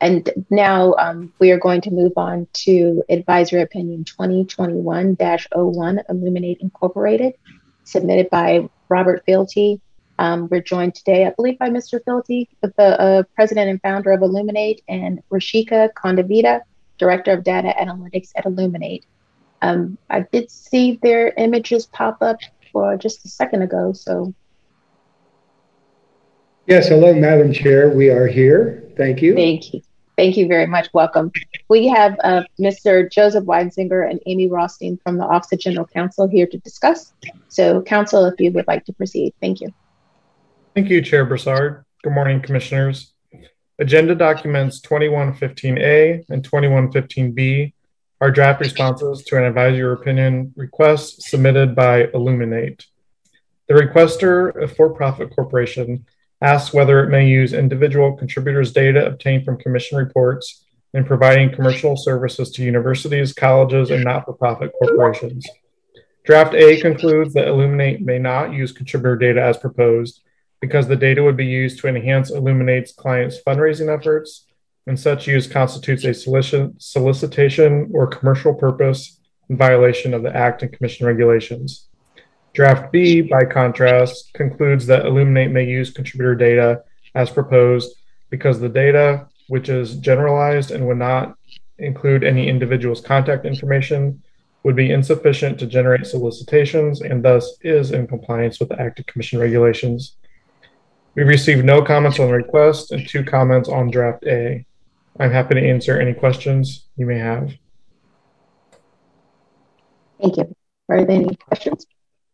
And now we are going to move on to Advisory Opinion 2021-01, Illuminate Incorporated, submitted by Robert Fealty. We're joined today, I believe, by Mr. Fealty, the president and founder of Illuminate, and Rashika Kondavita, director of data analytics at Illuminate. I did see their images pop up for just a second ago, so. Yes, hello, Madam Chair. We are here. Thank you. Thank you. Thank you very much. Welcome. We have Mr. Joseph Weinzinger and Amy Rothstein from the Office of General Counsel here to discuss. So, Counsel, if you would like to proceed. Thank you. Thank you, Chair Broussard. Good morning, Commissioners. Agenda documents 2115A and 2115B are draft responses to an advisory opinion request submitted by Illuminate. The requester, a for-profit corporation, asks whether it may use individual contributors' data obtained from commission reports in providing commercial services to universities, colleges, and not-for-profit corporations. Draft A concludes that Illuminate may not use contributor data as proposed because the data would be used to enhance Illuminate's clients' fundraising efforts, and such use constitutes a solicitation or commercial purpose in violation of the Act and Commission regulations. Draft B, by contrast, concludes that Illuminate may use contributor data as proposed because the data, which is generalized and would not include any individual's contact information, would be insufficient to generate solicitations and thus is in compliance with the Act and Commission regulations. We received no comments on the request and 2 comments on Draft A. I'm happy to answer any questions you may have. Thank you. Are there any questions?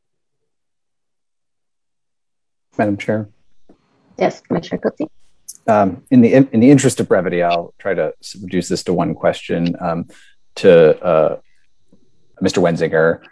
Madam Chair. Yes, Commissioner Cooksie. In the interest of brevity, I'll try to reduce this to one question to Mr. Weinzinger.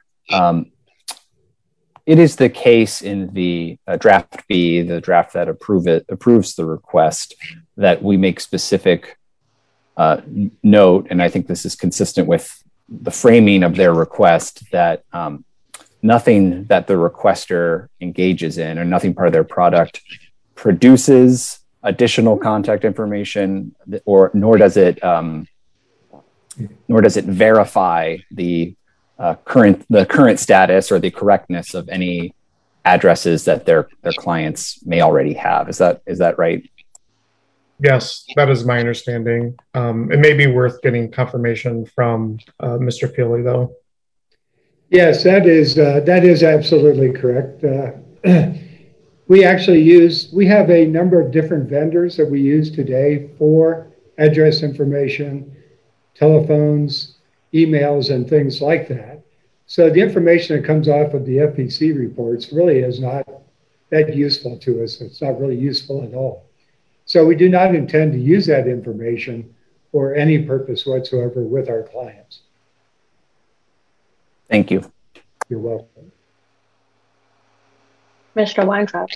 It is the case in the draft B, the draft that approves the request, that we make specific note, and I think this is consistent with the framing of their request, that nothing that the requester engages in or nothing part of their product produces additional contact information, or nor does it verify the current status or the correctness of any addresses that their clients may already have. Is that right? Yes, that is my understanding. It may be worth getting confirmation from Mr. Fealty, though. Yes, that is absolutely correct. We have a number of different vendors that we use today for address information, telephones, emails, and things like that. So the information that comes off of the FEC reports really is not that useful to us. It's not really useful at all. So we do not intend to use that information for any purpose whatsoever with our clients. Thank you. You're welcome. Mr. Weintraub.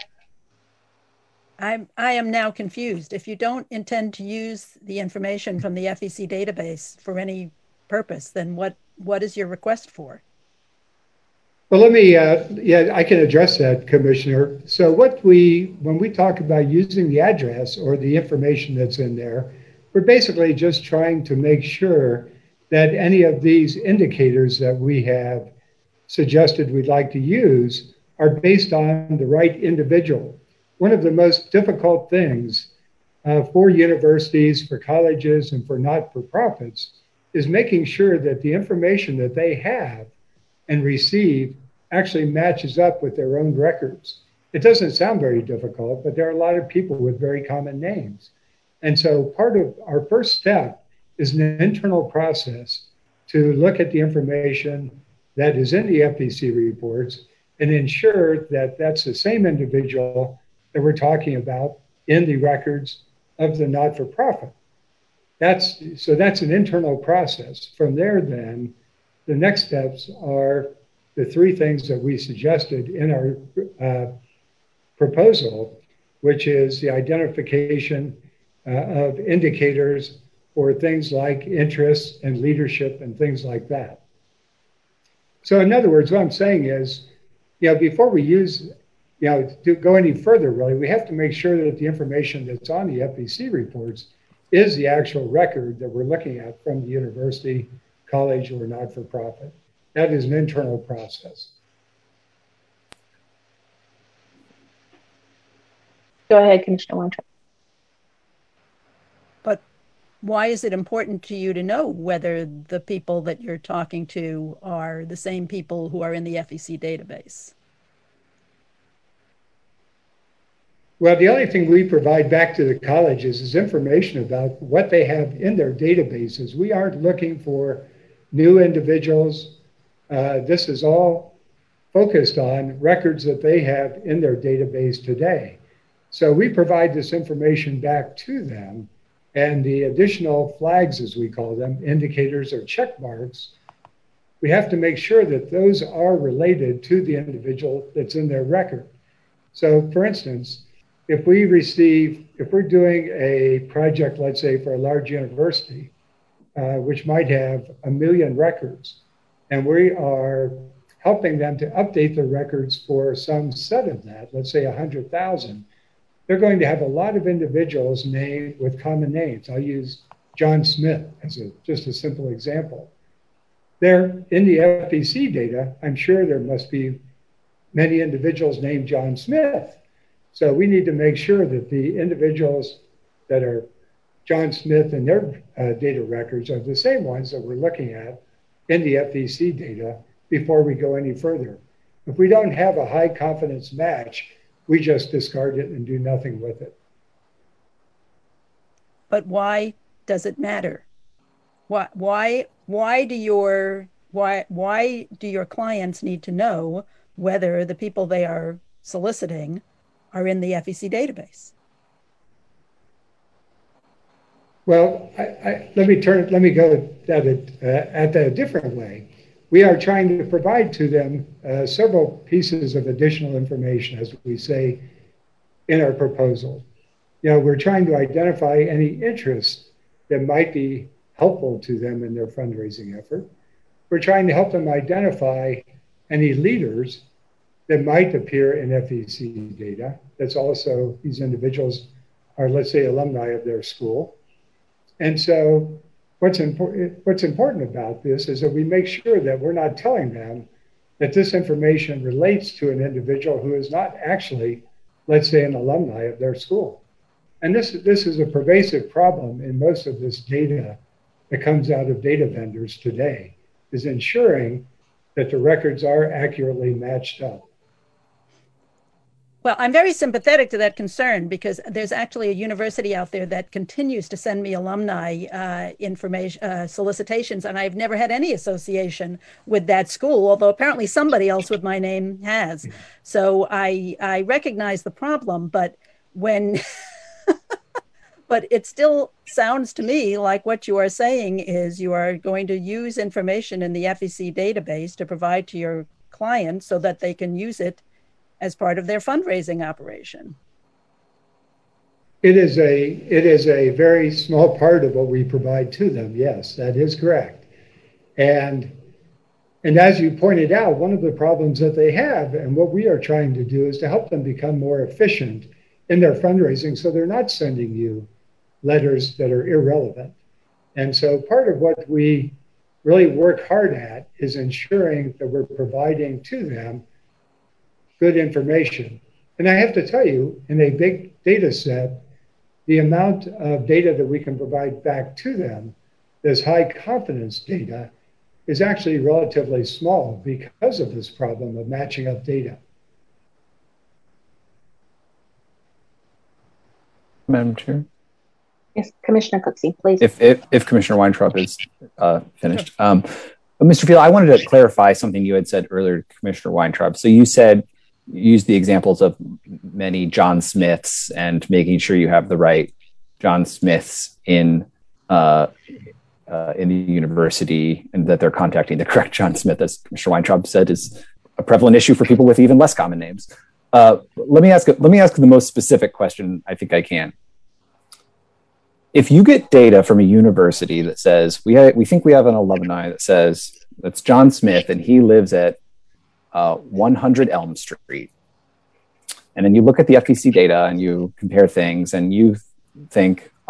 I am now confused. If you don't intend to use the information from the FEC database for any purpose, then what is your request for? Well, let me, I can address that, Commissioner. So when we talk about using the address or the information that's in there, we're basically just trying to make sure that any of these indicators that we have suggested we'd like to use are based on the right individual. One of the most difficult things for universities, for colleges, and for not-for-profits is making sure that the information that they have and receive actually matches up with their own records. It doesn't sound very difficult, but there are a lot of people with very common names. And so part of our first step is an internal process to look at the information that is in the FEC reports and ensure that that's the same individual that we're talking about in the records of the not-for-profit. That's an internal process. From there, then, the next steps are the 3 things that we suggested in our proposal, which is the identification of indicators for things like interests and leadership and things like that. So in other words, what I'm saying is, before we go any further, really, we have to make sure that the information that's on the FEC reports is the actual record that we're looking at from the university, college, or not-for-profit. That is an internal process. Go ahead, Commissioner Weintraub. But why is it important to you to know whether the people that you're talking to are the same people who are in the FEC database? Well, the only thing we provide back to the colleges is information about what they have in their databases. We aren't looking for new individuals. This is all focused on records that they have in their database today. So we provide this information back to them, and the additional flags, as we call them, indicators or check marks, we have to make sure that those are related to the individual that's in their record. So for instance, if we're doing a project, let's say for a large university, which might have 1 million records, and we are helping them to update the records for some set of that, let's say 100,000, they're going to have a lot of individuals named with common names. I'll use John Smith as just a simple example. There in the FEC data, I'm sure there must be many individuals named John Smith. So we need to make sure that the individuals that are John Smith and their data records are the same ones that we're looking at in the FEC data before we go any further. If we don't have a high confidence match, we just discard it and do nothing with it. But why does it matter? Why do your clients need to know whether the people they are soliciting are in the FEC database? Well, let me go at it a different way. We are trying to provide to them several pieces of additional information, as we say in our proposal. We're trying to identify any interests that might be helpful to them in their fundraising effort. We're trying to help them identify any leaders that might appear in FEC data. That's also, these individuals are, let's say, alumni of their school. And so what's important about this is that we make sure that we're not telling them that this information relates to an individual who is not actually, let's say, an alumni of their school. And this is a pervasive problem in most of this data that comes out of data vendors today, is ensuring that the records are accurately matched up. Well, I'm very sympathetic to that concern because there's actually a university out there that continues to send me alumni information solicitations, and I've never had any association with that school, although apparently somebody else with my name has. So I recognize the problem, but when but it still sounds to me like what you are saying is you are going to use information in the FEC database to provide to your clients so that they can use it as part of their fundraising operation. It is a very small part of what we provide to them. Yes, that is correct. And as you pointed out, one of the problems that they have, and what we are trying to do, is to help them become more efficient in their fundraising so they're not sending you letters that are irrelevant. And so part of what we really work hard at is ensuring that we're providing to them good information. And I have to tell you, in a big data set, the amount of data that we can provide back to them, this high confidence data, is actually relatively small because of this problem of matching up data. Madam Chair? Yes, Commissioner Cooksey, please. If Commissioner Weintraub is finished. Mr. Field, I wanted to clarify something you had said earlier, Commissioner Weintraub. So you said, you used the examples of many John Smiths and making sure you have the right John Smiths in the university and that they're contacting the correct John Smith, as Commissioner Weintraub said, is a prevalent issue for people with even less common names. Let me ask the most specific question I think I can. If you get data from a university that says, we think we have an alumni that says, that's John Smith and he lives at 100 Elm Street. And then you look at the FEC data and you compare things and you think,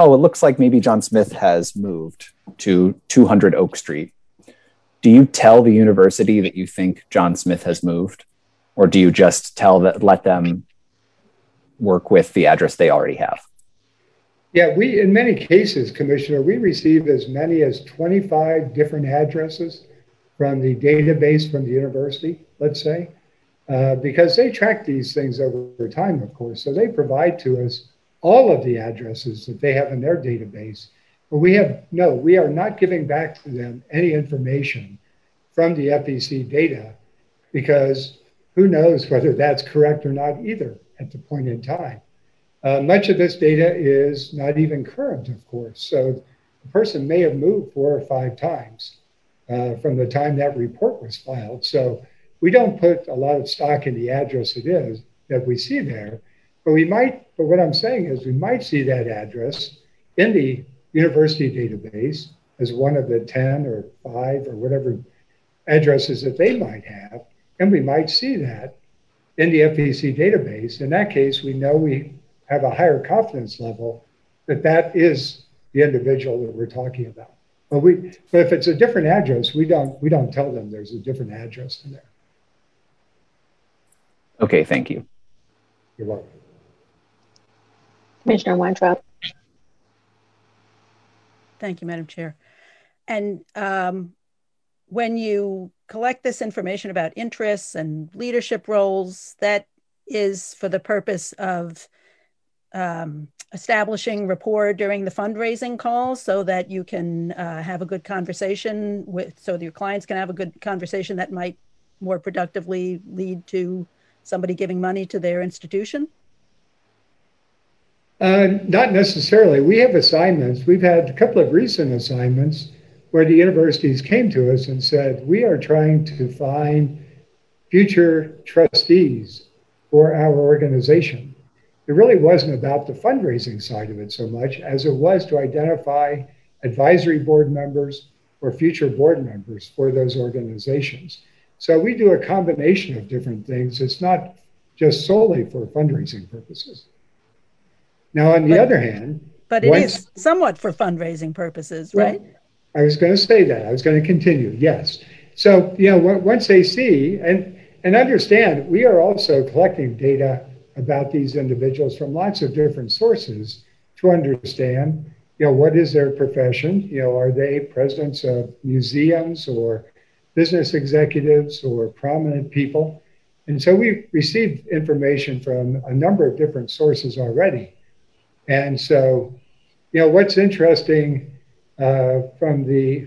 oh, it looks like maybe John Smith has moved to 200 Oak Street. Do you tell the university that you think John Smith has moved? Or do you just let them work with the address they already have? Yeah, in many cases, Commissioner, we receive as many as 25 different addresses from the database from the university, let's say, because they track these things over time, of course. So they provide to us all of the addresses that they have in their database. But we are not giving back to them any information from the FEC data, because who knows whether that's correct or not either at the point in time. Much of this data is not even current, of course. So the person may have moved 4 or 5 times from the time that report was filed. So we don't put a lot of stock in the address it is that we see there, but what I'm saying is we might see that address in the university database as one of the 10 or 5 or whatever addresses that they might have. And we might see that in the FEC database. In that case, we know we have a higher confidence level that is the individual that we're talking about. But if it's a different address, we don't tell them there's a different address in there. Okay, thank you. You're welcome. Commissioner Weintraub. Thank you, Madam Chair. And when you collect this information about interests and leadership roles, that is for the purpose of establishing rapport during the fundraising calls so that you can have a good conversation so that your clients can have a good conversation that might more productively lead to somebody giving money to their institution? Not necessarily. We have assignments. We've had a couple of recent assignments where the universities came to us and said, we are trying to find future trustees for our organization. It really wasn't about the fundraising side of it so much as it was to identify advisory board members or future board members for those organizations. So we do a combination of different things. It's not just solely for fundraising purposes. Now, on the other hand, but it is somewhat for fundraising purposes, right? Well, I was going to say that. I was going to continue. Yes. So, once they see and understand, we are also collecting data about these individuals from lots of different sources to understand, what is their profession? Are they presidents of museums or business executives or prominent people? And so we received information from a number of different sources already. And so, what's interesting from the,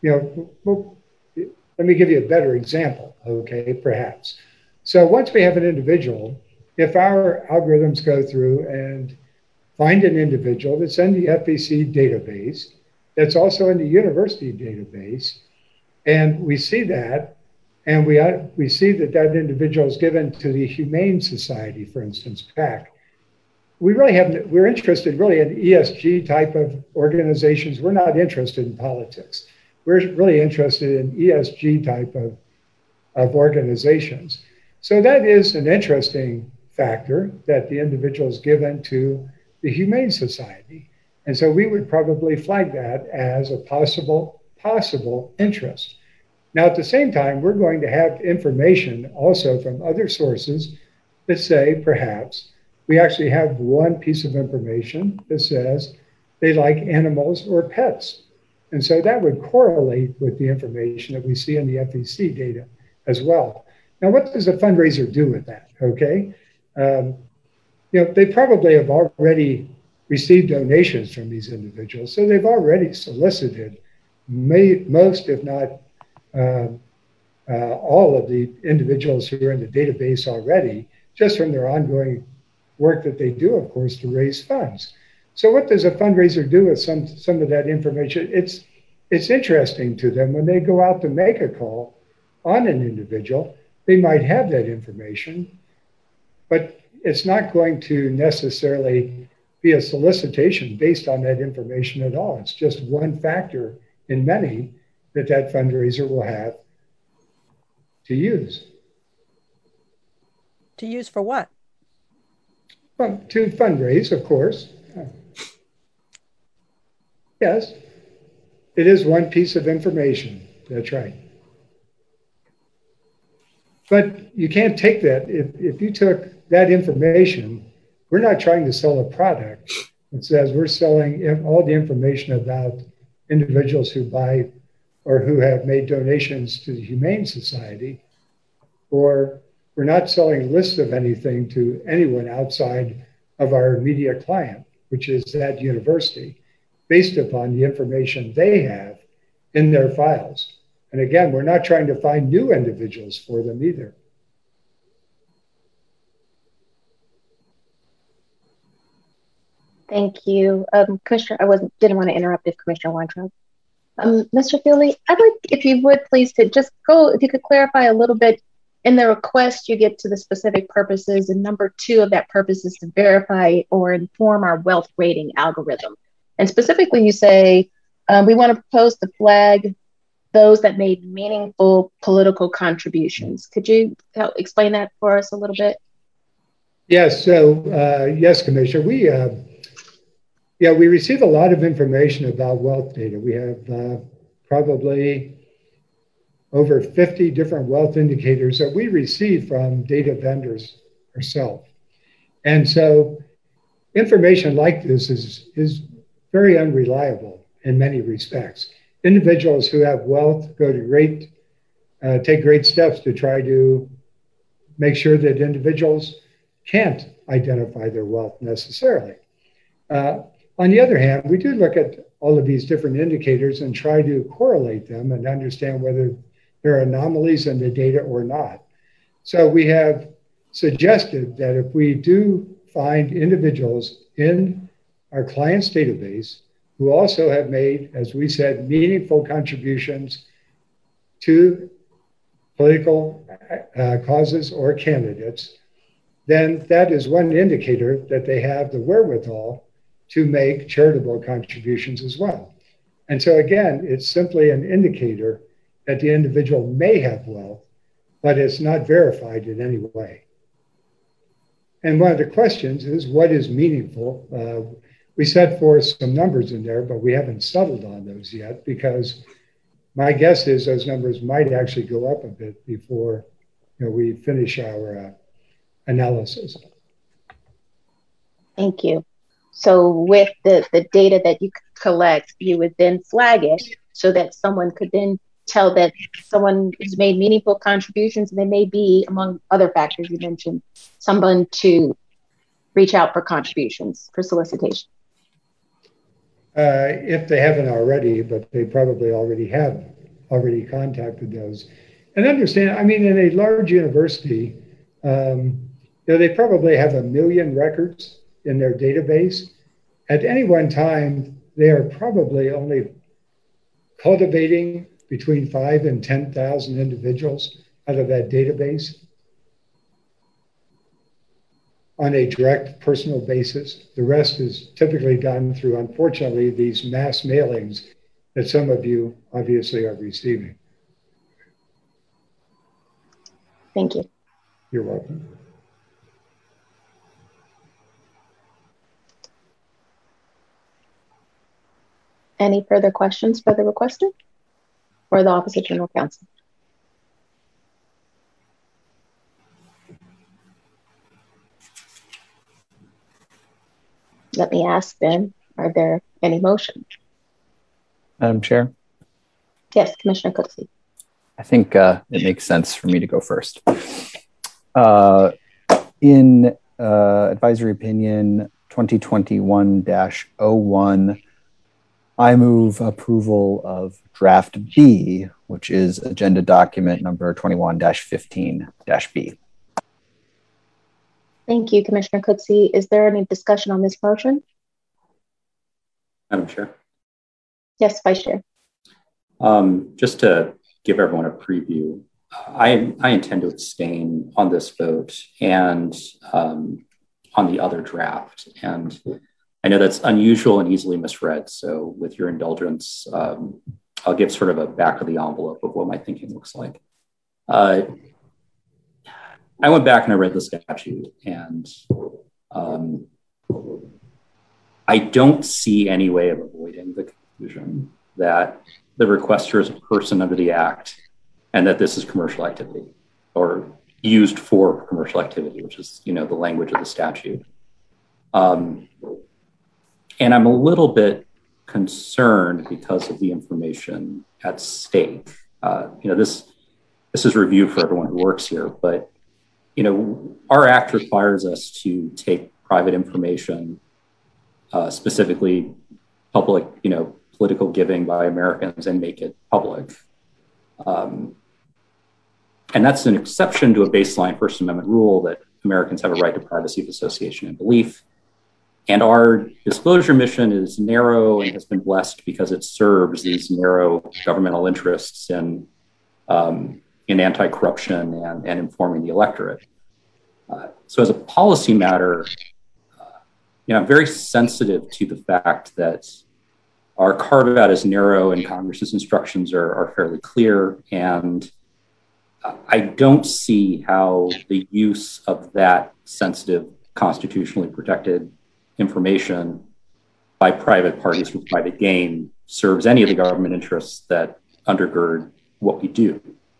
let me give you a better example, okay, perhaps. So once we have an individual, if our algorithms go through and find an individual that's in the FEC database, that's also in the university database, and we see that, and we see that individual is given to the Humane Society, for instance, PAC. We're interested really in ESG type of organizations. We're not interested in politics. We're really interested in ESG type of organizations. So that is an interesting factor that the individual is given to the Humane Society. And so we would probably flag that as a possible interest. Now, at the same time, we're going to have information also from other sources that say perhaps we actually have one piece of information that says they like animals or pets. And so that would correlate with the information that we see in the FEC data as well. Now, what does a fundraiser do with that? Okay. They probably have already received donations from these individuals. So they've already solicited most, if not all of the individuals who are in the database already, just from their ongoing work that they do, of course, to raise funds. So what does a fundraiser do with some of that information? It's interesting to them when they go out to make a call on an individual. They might have that information, but it's not going to necessarily be a solicitation based on that information at all. It's just one factor in many that fundraiser will have to use. To use for what? Well, to fundraise, of course. Yes, it is one piece of information. That's right. But you can't take that. If you took that information, we're not trying to sell a product. It says we're selling all the information about individuals who buy or who have made donations to the Humane Society, or we're not selling lists of anything to anyone outside of our immediate client, which is that university, based upon the information they have in their files. And again, we're not trying to find new individuals for them either. Thank you. Commissioner, didn't want to interrupt if Commissioner Weintraub. Mr. Feely, I'd like, if you would please, to just go, if you could clarify a little bit in the request, you get to the specific purposes, and number 2 of that purpose is to verify or inform our wealth rating algorithm. And specifically, you say, we want to propose to flag those that made meaningful political contributions. Could you explain that for us a little bit? Yes. So, yes, Commissioner, we receive a lot of information about wealth data. We have probably over 50 different wealth indicators that we receive from data vendors ourselves. And so information like this is very unreliable in many respects. Individuals who have wealth go to take great steps to try to make sure that individuals can't identify their wealth necessarily. On the other hand, we do look at all of these different indicators and try to correlate them and understand whether there are anomalies in the data or not. So we have suggested that if we do find individuals in our client's database who also have made, as we said, meaningful contributions to political causes or candidates, then that is one indicator that they have the wherewithal to make charitable contributions as well. And so again, it's simply an indicator that the individual may have wealth, but it's not verified in any way. And one of the questions is, what is meaningful? We set forth some numbers in there, but we haven't settled on those yet, because my guess is those numbers might actually go up a bit before we finish our analysis. Thank you. So with the data that you collect, you would then flag it so that someone could then tell that someone has made meaningful contributions, and they may be, among other factors you mentioned, someone to reach out for contributions, for solicitation. If they haven't already, but they probably have contacted those. And understand, I mean, in a large university, they probably have 1 million records in their database. At any one time, they are probably only cultivating between 5,000 and 10,000 individuals out of that database on a direct personal basis. The rest is typically done through, unfortunately, these mass mailings that some of you obviously are receiving. Thank you. You're welcome. Any further questions for the requester or the Office of General Counsel? Let me ask then, are there any motions? Madam Chair? Yes, Commissioner Cooksey. I think it makes sense for me to go first. In Advisory Opinion 2021-01, I move approval of Draft B, which is Agenda Document number 21-15-B. Thank you, Commissioner Cooksey. Is there any discussion on this motion? Madam Chair? Yes, Vice Chair. Just to give everyone a preview, I intend to abstain on this vote and on the other draft. And I know that's unusual and easily misread. So with your indulgence, I'll give sort of a back of the envelope of what my thinking looks like. I went back and I read the statute, and I don't see any way of avoiding conclusion that the requester is a person under the Act and that this is commercial activity or used for commercial activity, which is, the language of the statute. And I'm a little bit concerned because of the information at stake. This is review for everyone who works here, but our Act requires us to take private information, specifically public, political giving by Americans, and make it public. And that's an exception to a baseline First Amendment rule that Americans have a right to privacy of association and belief. And our disclosure mission is narrow and has been blessed because it serves these narrow governmental interests in anti-corruption and informing the electorate. So as a policy matter, I'm very sensitive to the fact that our carve-out is narrow and Congress's instructions are fairly clear. And I don't see how the use of that sensitive, constitutionally protected information by private parties for private gain serves any of the government interests that undergird what we do.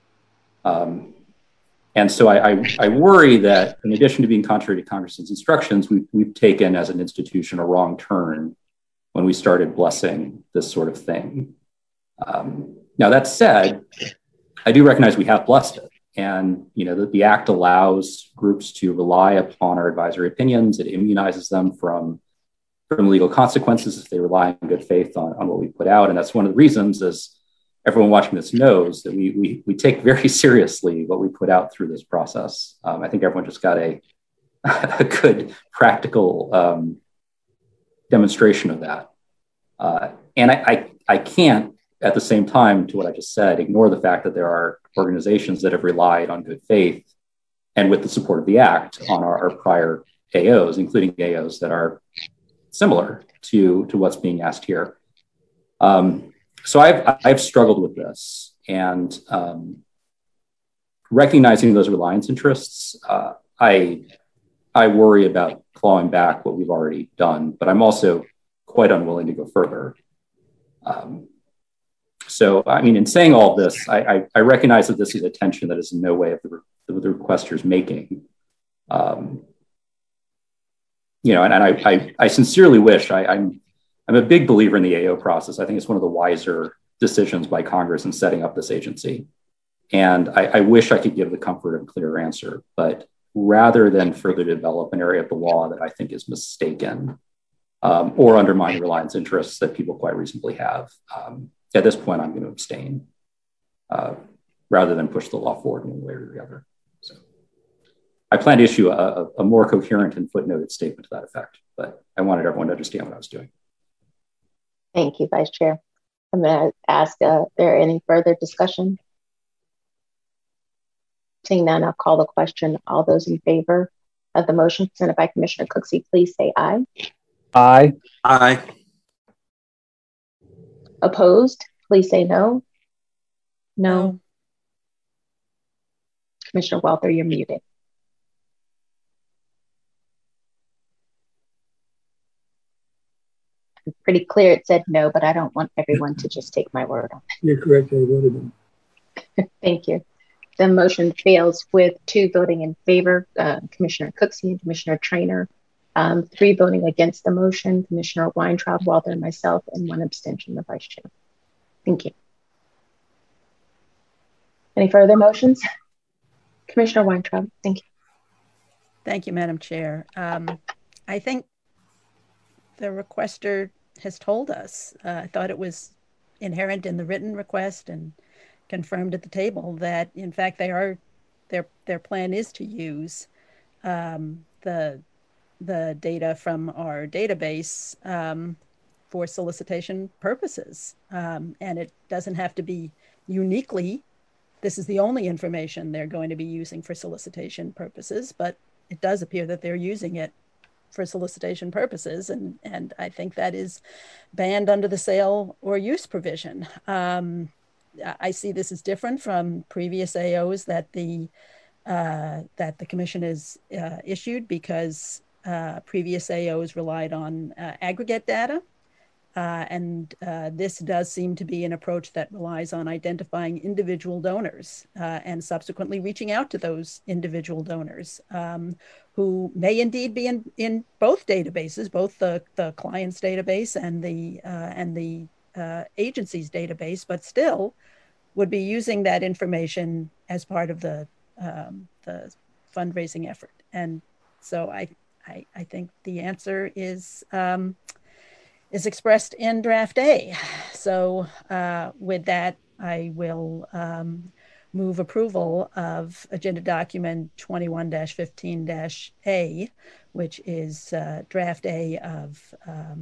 And so I worry that in addition to being contrary to Congress's instructions, we've taken as an institution a wrong turn when we started blessing this sort of thing. Now, that said, I do recognize we have blessed it. And, the Act allows groups to rely upon our advisory opinions. It immunizes them from legal consequences if they rely in good faith on what we put out. And that's one of the reasons, as everyone watching this knows, that we take very seriously what we put out through this process. I think everyone just got a good practical demonstration of that. And I can't, at the same time, to what I just said, ignore the fact that there are organizations that have relied on good faith and with the support of the Act on our prior AOs, including AOs that are similar to what's being asked here. So I've struggled with this, and recognizing those reliance interests, I worry about clawing back what we've already done, but I'm also quite unwilling to go further. So, in saying all of this, I recognize that this is a tension that is in no way of the requester's making. And I sincerely wish, I'm a big believer in the AO process. I think it's one of the wiser decisions by Congress in setting up this agency. And I wish I could give the comfort of a clearer answer, but rather than further develop an area of the law that I think is mistaken or undermine reliance interests that people quite reasonably have, at this point, I'm going to abstain rather than push the law forward in one way or the other. So I plan to issue a more coherent and footnoted statement to that effect, but I wanted everyone to understand what I was doing. Thank you, Vice Chair. I'm going to ask, there any further discussion? Seeing none, I'll call the question. All those in favor of the motion presented by Commissioner Cooksey, please say aye. Aye. Aye. Opposed, please say no. No. Commissioner Welter, you're muted. It's pretty clear it said no, but I don't want everyone to just take my word on it. You're correct. I voted no. Thank you. The motion fails with 2 voting in favor, Commissioner Cooksey and Commissioner Traynor, 3 voting against the motion, Commissioner Weintraub, Welter, and myself, and 1 abstention, the Vice Chair. Thank you. Any further motions? Commissioner Weintraub, thank you. Thank you, Madam Chair. I think the requester has told us, I thought it was inherent in the written request and confirmed at the table that, in fact, their plan is to use the data from our database for solicitation purposes. And it doesn't have to be uniquely, this is the only information they're going to be using for solicitation purposes, but it does appear that they're using it for solicitation purposes. And I think that is banned under the sale or use provision. I see this as different from previous AOs that the commission has issued, because previous AOs relied on aggregate data, And this does seem to be an approach that relies on identifying individual donors and subsequently reaching out to those individual donors who may indeed be in both databases, both the client's database and the agency's database, but still would be using that information as part of the fundraising effort. And so I think the answer is expressed in draft A. So with that, I will move approval of agenda document 21-15-A, which is draft A of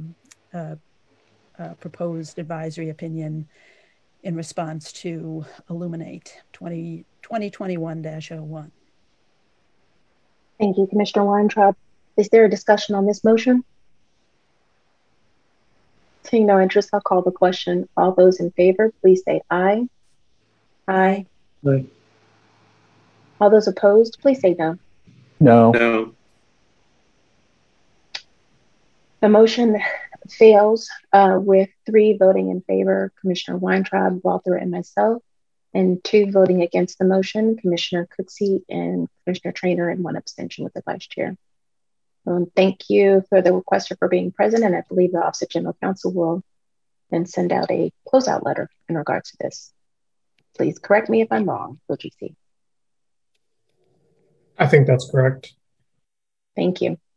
proposed advisory opinion in response to Illuminate 2021-01. Thank you, Commissioner Weintraub. Is there a discussion on this motion? Seeing no interest, I'll call the question. All those in favor, please say aye. Aye. Aye. All those opposed, please say no. No. No. The motion fails with 3 voting in favor, Commissioner Weintraub, Walther, and myself, and 2 voting against the motion, Commissioner Cooksey and Commissioner Trainer, and 1 abstention with the Vice Chair. Thank you for the requester for being present, and I believe the Office of General Counsel will then send out a closeout letter in regards to this. Please correct me if I'm wrong, OGC. I think that's correct. Thank you.